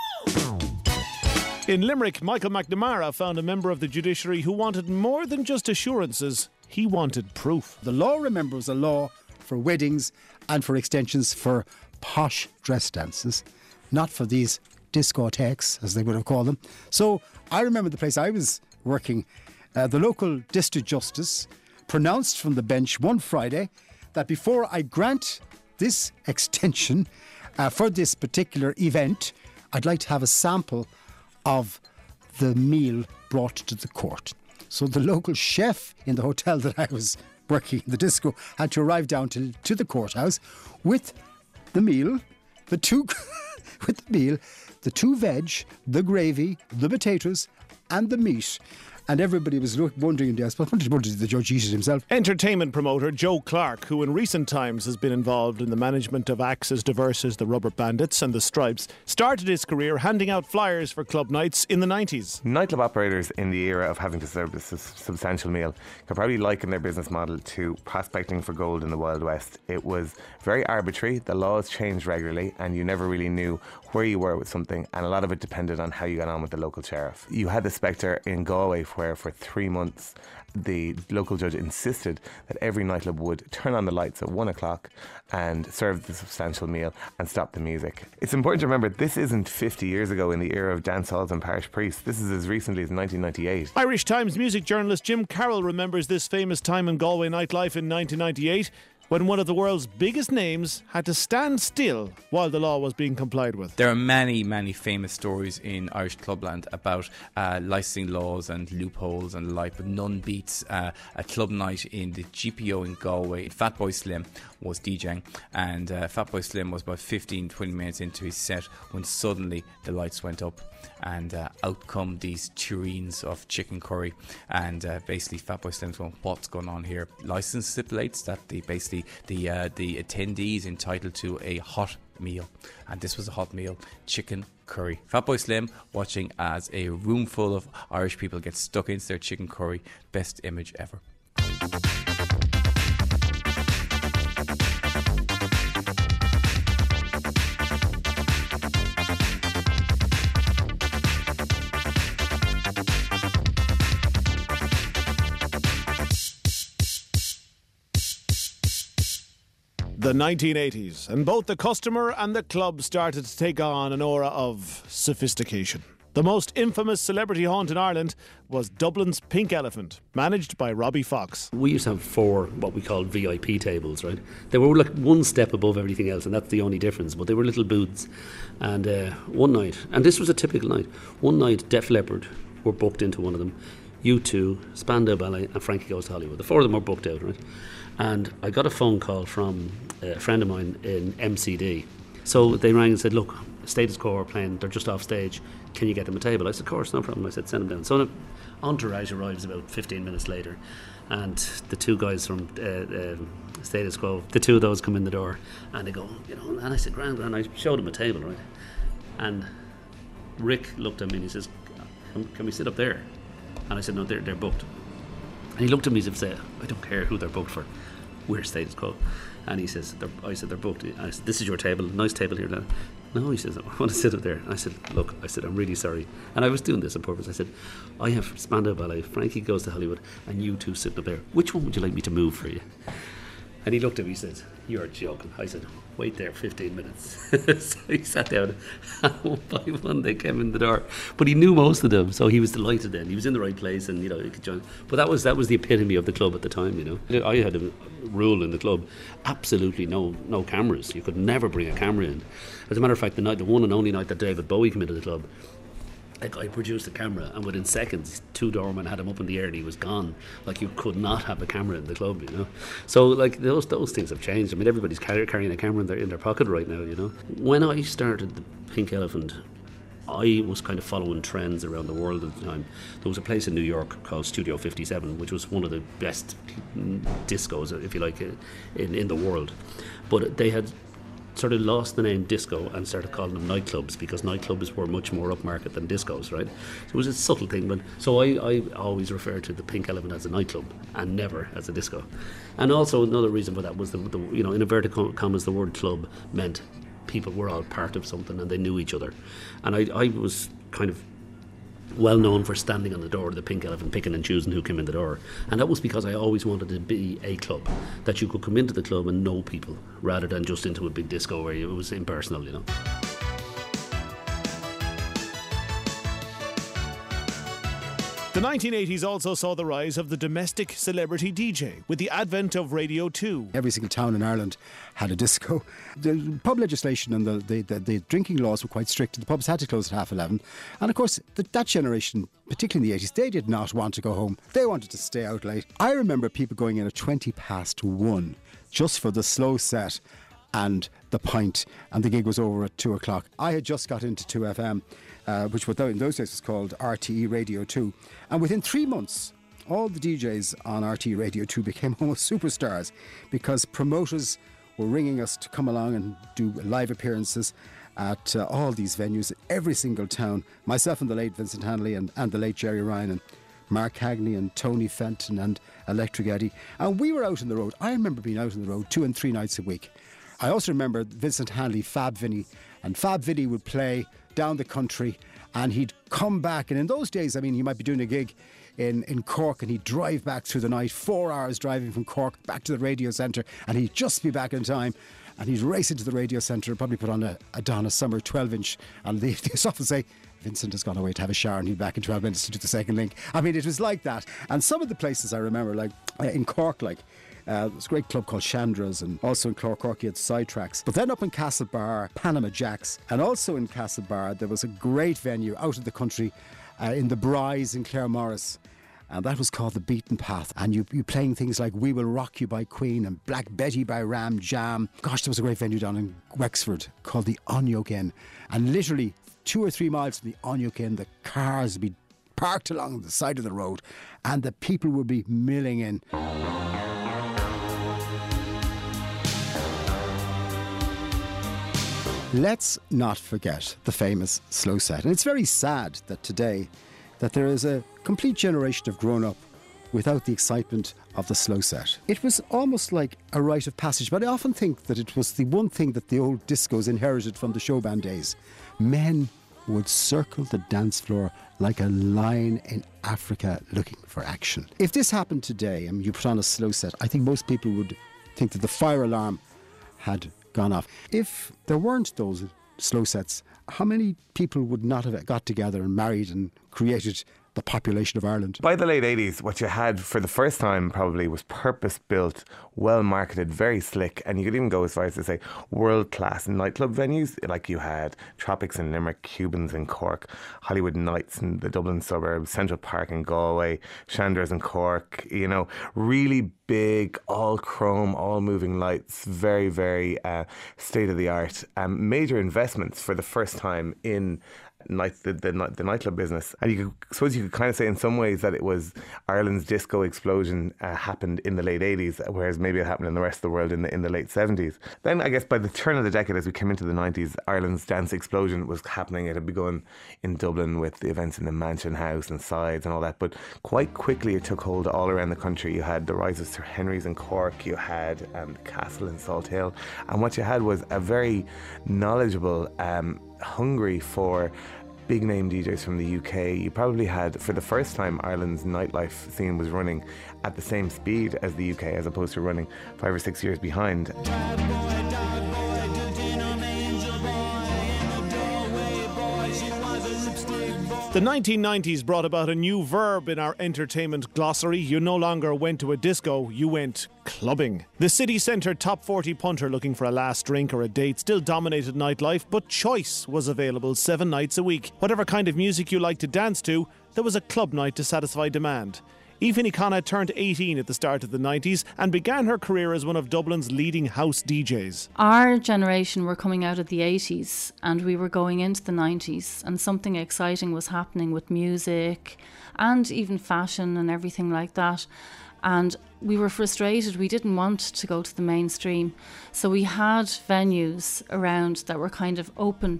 Speaker 1: In Limerick, Michael McNamara found a member of the judiciary who wanted more than just assurances. He wanted proof.
Speaker 5: The law, remember, was a law for weddings and for extensions for posh dress dances, not for these discotheques, as they would have called them. So I remember the place I was working, uh, the local district justice pronounced from the bench one Friday that before I grant this extension uh, for this particular event, I'd like to have a sample of the meal brought to the court. So the local chef in the hotel that I was working in, the disco, had to arrive down to, to the courthouse with the meal, the two with the meal, the two veg, the gravy, the potatoes and the meat. And everybody was look, wondering, I suppose, wondering did the judge eat it himself?
Speaker 1: Entertainment promoter Joe Clark, who in recent times has been involved in the management of acts as diverse as the Rubber Bandits and the Stripes, started his career handing out flyers for club nights in the nineties.
Speaker 14: Nightclub operators in the era of having to serve this substantial meal could probably liken their business model to prospecting for gold in the Wild West. It was very arbitrary, the laws changed regularly, and you never really knew where you were with something, and a lot of it depended on how you got on with the local sheriff. You had the spectre in Galway where for three months the local judge insisted that every nightclub would turn on the lights at one o'clock and serve the substantial meal and stop the music. It's important to remember this isn't fifty years ago in the era of dance halls and parish priests. This is as recently as nineteen ninety-eight.
Speaker 1: Irish Times music journalist Jim Carroll remembers this famous time in Galway nightlife in nineteen ninety-eight. when one of the world's biggest names had to stand still while the law was being complied with.
Speaker 15: There are many, many famous stories in Irish clubland about uh, licensing laws and loopholes and the like, but none beats uh, a club night in the G P O in Galway. Fatboy Slim was DJing, and uh, Fatboy Slim was about fifteen, twenty minutes into his set when suddenly the lights went up, and uh, out come these tureens of chicken curry, and uh, basically Fatboy Slim's going, what's going on here? License stipulates that the basically the uh, the attendees entitled to a hot meal, and this was a hot meal, chicken curry. Fatboy Slim watching as a room full of Irish people get stuck into their chicken curry. Best image ever.
Speaker 1: The nineteen eighties, and both the customer and the club started to take on an aura of sophistication. The most infamous celebrity haunt in Ireland was Dublin's Pink Elephant, managed by Robbie Fox.
Speaker 11: We used to have four what we called V I P tables, right? They were like one step above everything else, and that's the only difference, but they were little booths. And uh, one night, and this was a typical night, one night Def Leppard were booked into one of them, U two, Spandau Ballet, and Frankie Goes to Hollywood. The four of them were booked out, right? And I got a phone call from a friend of mine in M C D. So they rang and said, look, Status Quo are playing, they're just off stage, can you get them a table? I said, of course, no problem. I said, send them down. So an entourage arrives about fifteen minutes later, and the two guys from uh, uh, Status Quo, the two of those come in the door, and they go, you know, and I said, grand, grand. I showed them a table, right? And Rick looked at me and he says, can, can we sit up there? And I said, no, they're, they're booked. And he looked at me as if to say, I don't care who they're booked for, we're Status Quo. And he says, they're, I said, they're booked. I said, this is your table, nice table here. No, he says, I want to sit up there. I said, look, I said, I'm really sorry. And I was doing this on purpose. I said, I have Spandau Ballet, Frankie Goes to Hollywood, and you two sitting up there. Which one would you like me to move for you? And he looked at me and said, you're joking. I said, wait there fifteen minutes. So he sat down, and one by one they came in the door. But he knew most of them, so he was delighted then. He was in the right place, and you know, he could join. But that was that was the epitome of the club at the time, you know. I had a rule in the club, absolutely no no cameras. You could never bring a camera in. As a matter of fact, the night, the one and only night that David Bowie came into the club, like I produced a camera, and within seconds two doormen had him up in the air and he was gone. Like, you could not have a camera in the club, you know. So like those those things have changed. I mean, everybody's carry, carrying a camera in their in their pocket right now, you know. When I started the Pink Elephant, I was kind of following trends around the world at the time. There was a place in New York called Studio fifty-seven, which was one of the best discos, if you like, in in the world. But they had sort of lost the name disco and started calling them nightclubs, because nightclubs were much more upmarket than discos, right? So it was a subtle thing, but so I, I always referred to the Pink Elephant as a nightclub and never as a disco. And also another reason for that was the, the you know, in inverted commas, the word club meant people were all part of something and they knew each other. And I, I was kind of well known for standing on the door of the Pink Elephant, picking and choosing who came in the door. And that was because I always wanted to be a club, that you could come into the club and know people, rather than just into a big disco where it was impersonal, you know.
Speaker 1: The nineteen eighties also saw the rise of the domestic celebrity D J with the advent of Radio two.
Speaker 5: Every single town in Ireland had a disco. The pub legislation and the, the, the, the drinking laws were quite strict. The pubs had to close at half eleven. And of course, the, that generation, particularly in the eighties, they did not want to go home. They wanted to stay out late. I remember people going in at twenty past one just for the slow set and the pint, and the gig was over at two o'clock. I had just got into two F M, uh, which in those days was called R T E Radio two, and within three months all the D Js on R T E Radio two became almost superstars, because promoters were ringing us to come along and do live appearances at uh, all these venues, every single town. Myself and the late Vincent Hanley and, and the late Jerry Ryan and Mark Hagney and Tony Fenton and Electric Eddie, and we were out on the road. I remember being out on the road two and three nights a week. I also remember Vincent Hanley, Fab Vinny, and Fab Vinny would play down the country, and he'd come back, and in those days, I mean, you might be doing a gig in, in Cork, and he'd drive back through the night, four hours driving from Cork back to the radio centre, and he'd just be back in time, and he'd race into the radio centre and probably put on a, a Donna Summer twelve inch, and they, they often say, Vincent has gone away to have a shower and he'll be back in twelve minutes to do the second link. I mean, it was like that. And some of the places I remember, like in Cork, like Uh, there's a great club called Chandra's, and also in Clorcork you had Sidetracks. But then up in Castlebar, Panama Jacks, and also in Castlebar there was a great venue out of the country uh, in the Bryes in Claremorris. And that was called The Beaten Path. And you you playing things like We Will Rock You by Queen and Black Betty by Ram Jam. Gosh, there was a great venue down in Wexford called the Onyuk Inn. And literally two or three miles from the Onyuk Inn, the cars would be parked along the side of the road and the people would be milling in. Let's not forget the famous slow set. And it's very sad that today that there is a complete generation of grown-up without the excitement of the slow set. It was almost like a rite of passage, but I often think that it was the one thing that the old discos inherited from the showband days. Men would circle the dance floor like a lion in Africa looking for action. If this happened today and you put on a slow set, I think most people would think that the fire alarm had gone off. If there weren't those slow sets, how many people would not have got together and married and created the population of Ireland?
Speaker 14: By the late eighties, what you had for the first time probably was purpose-built, well-marketed, very slick, and you could even go as far as to say world-class nightclub venues. Like you had Tropics in Limerick, Cubans in Cork, Hollywood Nights in the Dublin suburbs, Central Park in Galway, Chandra's in Cork, you know, really big, all chrome, all moving lights, very, very uh, state-of-the-art. Um, major investments for the first time in Night, the, the, the nightclub business. And you could, suppose you could kind of say in some ways that it was Ireland's disco explosion uh, happened in the late eighties, whereas maybe it happened in the rest of the world in the in the late seventies. Then I guess by the turn of the decade, as we came into the nineties, Ireland's dance explosion was happening. It had begun in Dublin with the events in the Mansion House and Sides and all that, but quite quickly it took hold all around the country. You had the rise of Sir Henry's in Cork, you had um, the Castle in Salt Hill, and what you had was a very knowledgeable, um, hungry for big name D Js from the U K. You probably had, for the first time, Ireland's nightlife scene was running at the same speed as the U K, as opposed to running five or six years behind.
Speaker 1: The nineteen nineties brought about a new verb in our entertainment glossary. You no longer went to a disco, you went clubbing. The city centre top forty punter looking for a last drink or a date still dominated nightlife, but choice was available seven nights a week. Whatever kind of music you liked to dance to, there was a club night to satisfy demand. Aoife Ní Chonagh turned eighteen at the start of the nineties and began her career as one of Dublin's leading house D Js.
Speaker 16: Our generation were coming out of the eighties and we were going into the nineties, and something exciting was happening with music and even fashion and everything like that. And we were frustrated. We didn't want to go to the mainstream. So we had venues around that were kind of open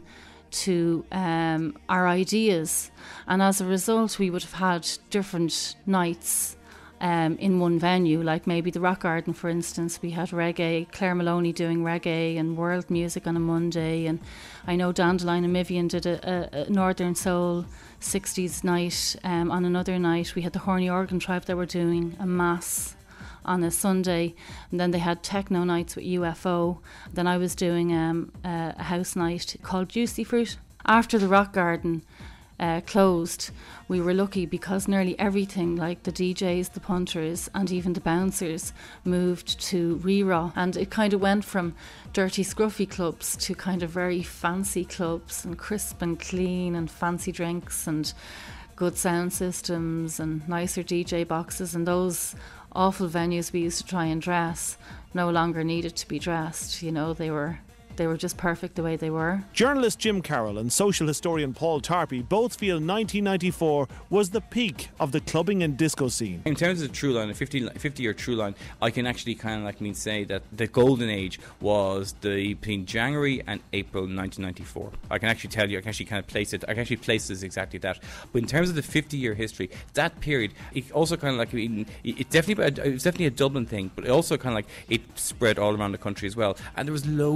Speaker 16: to um, our ideas, and as a result we would have had different nights um, in one venue, like maybe the Rock Garden, for instance. We had reggae, Claire Maloney doing reggae and world music on a Monday, and I know Dandelion and Mivian did a, a, a Northern Soul sixties night. Um, on another night we had the Horny Organ Tribe that were doing a mass on a Sunday, and then they had techno nights with U F O. Then I was doing um, a house night called Juicy Fruit. After the Rock Garden uh, closed, we were lucky because nearly everything, like the D Js, the punters and even the bouncers, moved to Reraw, and it kind of went from dirty scruffy clubs to kind of very fancy clubs and crisp and clean and fancy drinks and good sound systems and nicer D J boxes, and those awful venues we used to try and dress no longer needed to be dressed. You know, they were they were just perfect the way they were.
Speaker 1: Journalist Jim Carroll and social historian Paul Tarpey both feel nineteen ninety-four was the peak of the clubbing and disco scene.
Speaker 15: In terms of true line, a fifty year true line, I can actually kind of like mean say that the golden age was the between January and April nineteen ninety-four. I can actually tell you, I can actually kind of place it, I can actually place this exactly that. But in terms of the fifty year history, that period, it also kind of like, it, it definitely, it was definitely a Dublin thing, but it also kind of like, it spread all around the country as well. And there was loads of reasons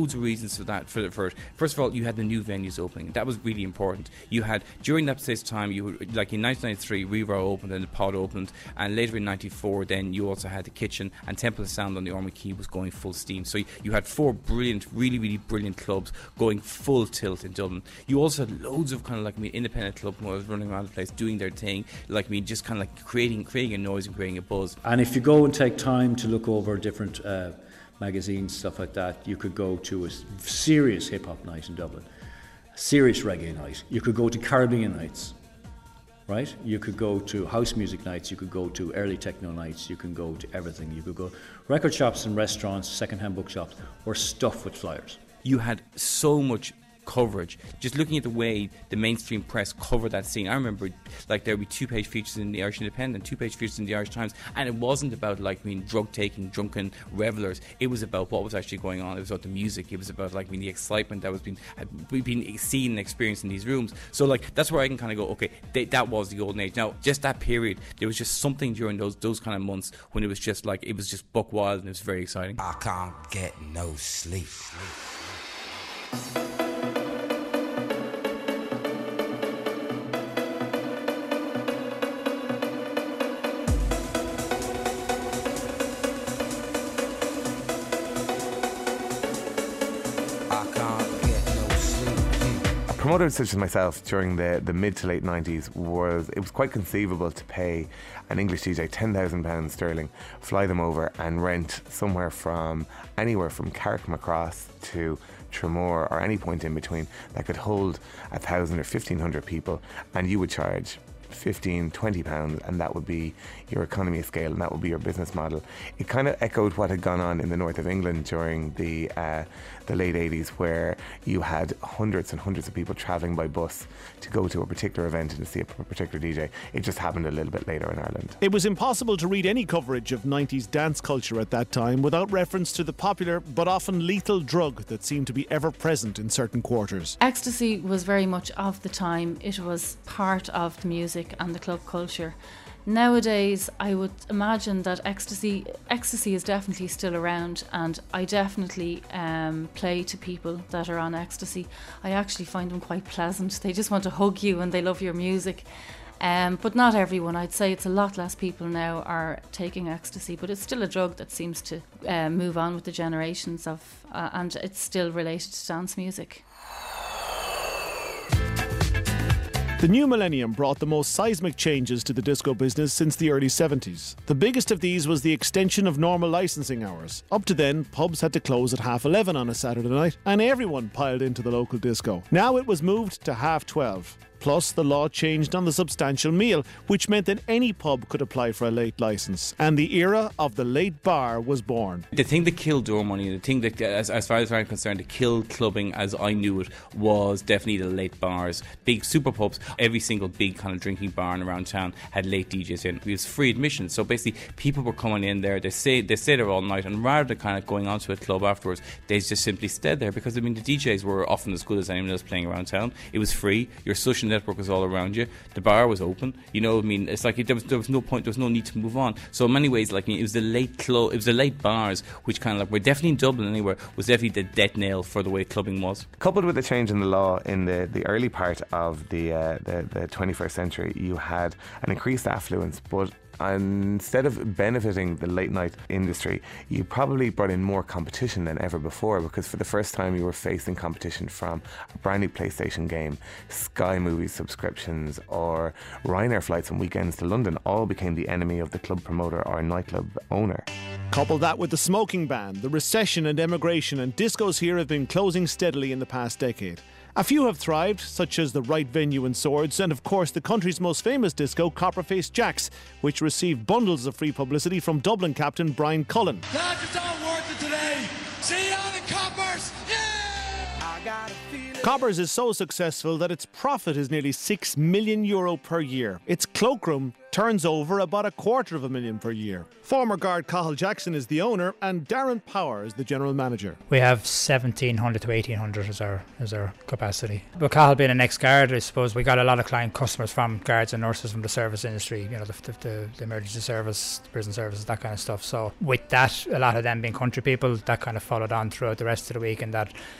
Speaker 15: reasons for that. For, for it. First of all, you had the new venues opening. That was really important. You had, during that space of time, you were, like in nineteen ninety-three, Rerow opened and the Pod opened, and later in ninety-four, then you also had the Kitchen, and Temple of Sound on the Ormond Quay was going full steam. So you, you had four brilliant, really, really brilliant clubs going full tilt in Dublin. You also had loads of kind of like I mean, independent club was running around the place doing their thing, like I mean, just kind of like creating, creating a noise and creating a buzz.
Speaker 3: And if you go and take time to look over different uh, magazines, stuff like that, you could go to a serious hip-hop night in Dublin, a serious reggae night. You could go to Caribbean nights, right? You could go to house music nights, you could go to early techno nights, you can go to everything. You could go record shops and restaurants, second-hand bookshops were stuffed with flyers.
Speaker 15: You had so much coverage. Just looking at the way the mainstream press covered that scene, I remember like there would be two-page features in the Irish Independent, two-page features in the Irish Times, and it wasn't about like I mean drug-taking, drunken revelers. It was about what was actually going on. It was about the music. It was about like I mean the excitement that was being we've been seen and experienced in these rooms. So like that's where I can kind of go, okay, they, that was the golden age. Now just that period, there was just something during those those kind of months when it was just like it was just buck wild and it was very exciting.
Speaker 17: I can't get no sleep.
Speaker 14: Promoter such as myself during the, the mid to late nineties was it was quite conceivable to pay an English D J ten thousand pounds sterling, fly them over and rent somewhere from anywhere from Carrickmacross to Tramore or any point in between that could hold a thousand or fifteen hundred people, and you would charge fifteen, twenty pounds, and that would be your economy of scale and that would be your business model. It kind of echoed what had gone on in the north of England during the uh, the late eighties, where you had hundreds and hundreds of people travelling by bus to go to a particular event and to see a particular D J. It just happened a little bit later in Ireland.
Speaker 1: It was impossible to read any coverage of nineties dance culture at that time without reference to the popular but often lethal drug that seemed to be ever present in certain quarters.
Speaker 16: Ecstasy was very much of the time. It was part of the music and the club culture. Nowadays, I would imagine that ecstasy ecstasy is definitely still around, and I definitely um, play to people that are on ecstasy. I actually find them quite pleasant. They just want to hug you and they love your music. Um, but not everyone. I'd say it's a lot less people now are taking ecstasy, but it's still a drug that seems to uh, move on with the generations of, uh, and it's still related to dance music.
Speaker 1: The new millennium brought the most seismic changes to the disco business since the early seventies. The biggest of these was the extension of normal licensing hours. Up to then, pubs had to close at half eleven on a Saturday night, and everyone piled into the local disco. Now it was moved to half twelve. Plus, the law changed on the substantial meal, which meant that any pub could apply for a late licence, and the era of the late bar was born.
Speaker 15: The thing that killed door money, the thing that, as, as far as I'm concerned, that killed clubbing as I knew it, was definitely the late bars. Big super pubs, every single big kind of drinking bar around town had late D Js in. It was free admission, so basically people were coming in there, they stay, they stay there all night, and rather than kind of going on to a club afterwards, they just simply stayed there, because I mean the D Js were often as good as anyone else playing around town. It was free, your social network was all around you, the bar was open, you know, I mean, it's like it, there, was, there was no point, there was no need to move on. So in many ways, like I mean, it was the late clo- it was the late bars, which kind of like were definitely in Dublin anywhere, was definitely the death nail for the way clubbing was.
Speaker 14: Coupled with the change in the law in the, the early part of the, uh, the the twenty-first century, you had an increased affluence, but instead of benefiting the late night industry, you probably brought in more competition than ever before, because for the first time you were facing competition from a brand new PlayStation game, Sky Movies subscriptions, or Ryanair flights and weekends to London all became the enemy of the club promoter or nightclub owner.
Speaker 1: Couple that with the smoking ban, the recession and emigration, and discos here have been closing steadily in the past decade. A few have thrived, such as the Right Venue in Swords, and of course the country's most famous disco, Copperface Jack's, which received bundles of free publicity from Dublin captain Brian Cullen.
Speaker 7: That's just all worth it today. See you on the Coppers. Yeah! I got a feeling.
Speaker 1: Coppers is so successful that its profit is nearly six million euro per year. Its cloakroom turns over about a quarter of a million per year. Former guard Cathal Jackson is the owner, and Darren Power is the general manager.
Speaker 18: We have seventeen hundred to eighteen hundred as our as our capacity. But Cathal being an ex-guard, I suppose we got a lot of client customers from guards and nurses from the service industry, you know, the, the, the emergency service, the prison services, that kind of stuff. So with that, a lot of them being country people, that kind of followed on throughout the rest of the week, and that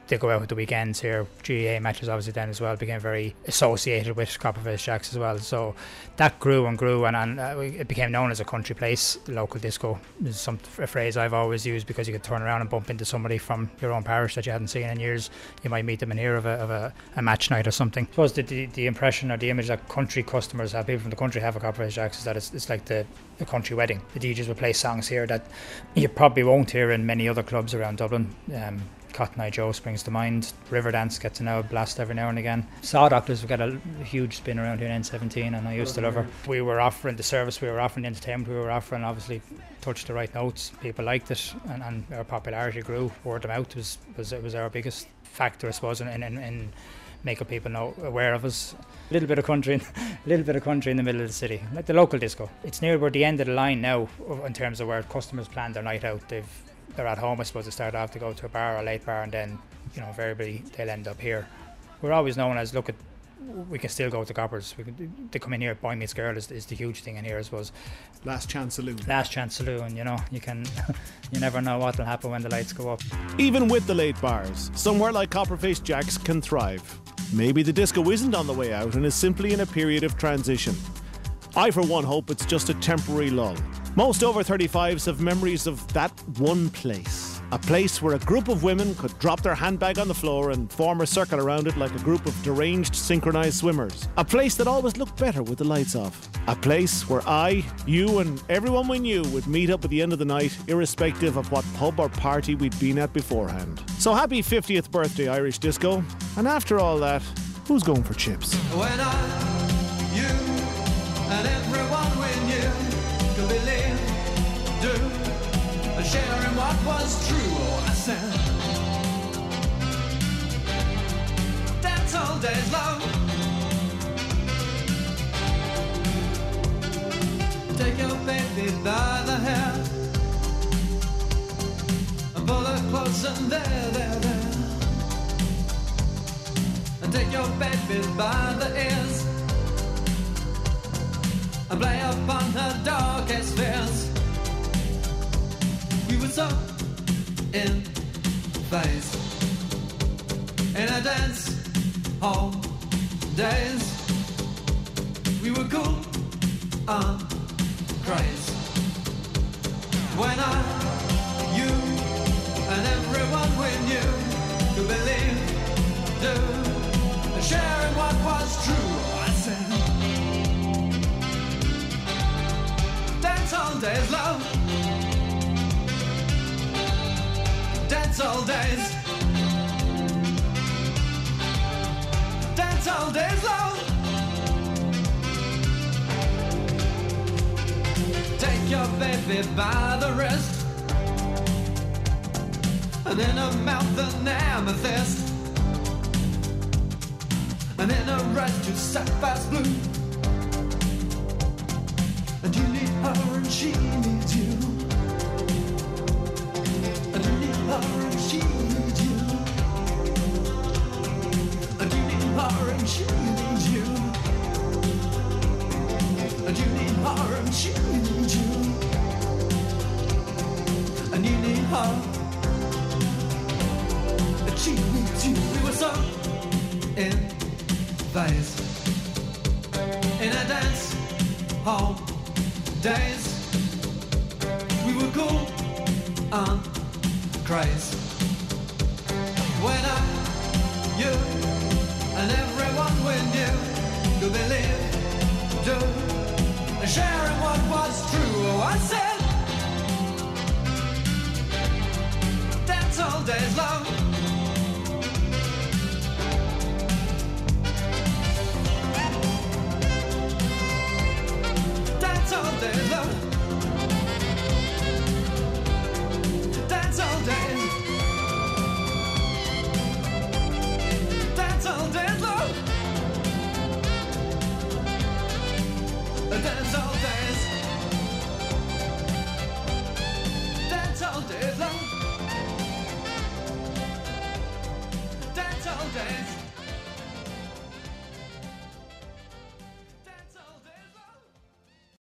Speaker 18: they go out with the weekends here. G A A matches obviously then as well became very associated with Copperface Jacks as well. So that grew and grew, and, and uh, it became known as a country place. The local disco is some a phrase I've always used, because you could turn around and bump into somebody from your own parish that you hadn't seen in years. You might meet them in here of a, of a, a match night or something. I suppose the, the, the impression or the image that country customers have, people from the country have of Copperface Jacks, is that it's, it's like the a country wedding. The D Js will play songs here that you probably won't hear in many other clubs around Dublin. Um, Cotton Eye Joe springs to mind. Riverdance gets an hour blast every now and again. Saw Doctors have got a huge spin around here in N seventeen, and I used to love her. We were offering the service, we were offering the entertainment, we were offering obviously touched the right notes. People liked it, and, and our popularity grew. Word of mouth was was it was our biggest factor, I suppose, in, in, in making people know aware of us. A little bit of country, a little bit of country in the middle of the city, like the local disco. It's near where the end of the line now in terms of where customers plan their night out. They've they're at home, I suppose, to start off to go to a bar or a late bar, and then, you know, invariably they'll end up here. We're always known as, look, at we can still go to Coppers. We can, they come in here. Boy Meets Girl is, is the huge thing in here, I suppose.
Speaker 1: Last chance saloon.
Speaker 18: Last chance saloon. You know, you can, you never know what will happen when the lights go up.
Speaker 1: Even with the late bars, somewhere like Copperface Jacks can thrive. Maybe the disco isn't on the way out and is simply in a period of transition. I, for one, hope it's just a temporary lull. Most over thirty-fives have memories of that one place. A place where a group of women could drop their handbag on the floor and form a circle around it like a group of deranged synchronized swimmers. A place that always looked better with the lights off. A place where I, you and everyone we knew would meet up at the end of the night, irrespective of what pub or party we'd been at beforehand. So happy fiftieth birthday, Irish Disco. And after all that, who's going for chips?
Speaker 19: When I, you and everyone we knew could believe, do, and share in what was true. Oh, I said, dance all days long. Take your baby by the hair and pull her close and there, there, there. And take your baby by the ears and play upon her darkest fears. We were so in phase in a dance hall days. We were cool on craze. When I, you, and everyone we knew could believe, do, and share in what was true. I said, dance all days, love. Dance all days. Dance all days, love. Take your baby by the wrist and in her mouth an amethyst, and in her eyes two sapphires blue. And you need her and she needs you. And you need her and she needs you. And you need her and she needs you. And you need her and she needs you. And you need her and she needs you. We were so in phase in a dance hall days. We were cool on craze. When I, you, and everyone we knew could believe, do, and share in what was true. Oh, I said, dance all days long.